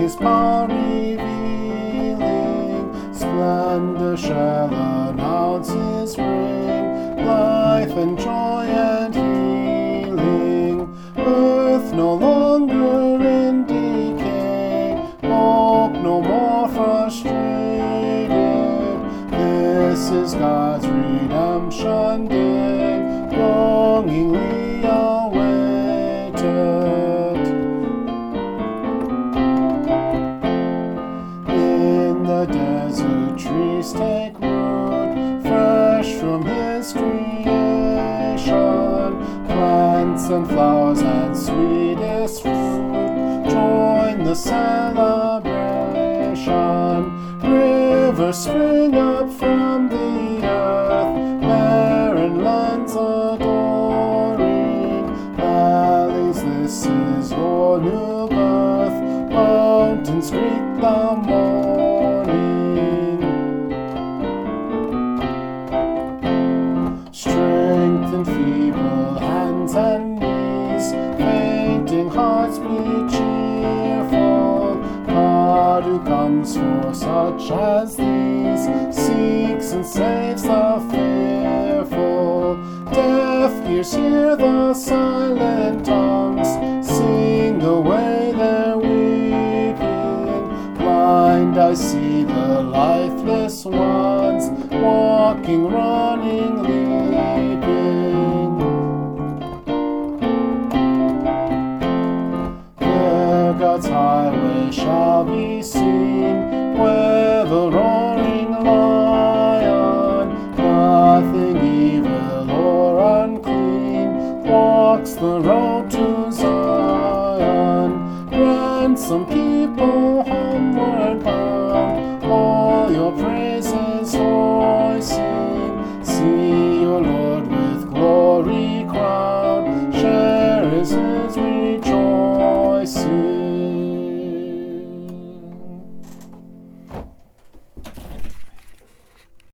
his power revealing, splendor shall announce his reign, life and joy and healing, earth no longer in decay, hope no more frustrated. This is God's redemption day, longingly awaited. In the desert trees take root, fresh from his creation, plants and flowers and sweetest fruit join the celebration. Rivers spring up from the earth, barren lands adoring. Valleys, this is your new birth, mountains greet the morning. Strengthen feeble hands and knees, fainting hearts be cheerful. God who comes for such as these seeks and saves the fearful. Deaf ears hear the silent tongues sing away their weeping. Blind eyes see the lifeless ones walking, running, leaping. There God's highway shall be seen, where the roaring lion, nothing evil or unclean, walks the road to Zion. Ransom people homeward bound, all your praises voicing. See your Lord with glory crowned, share his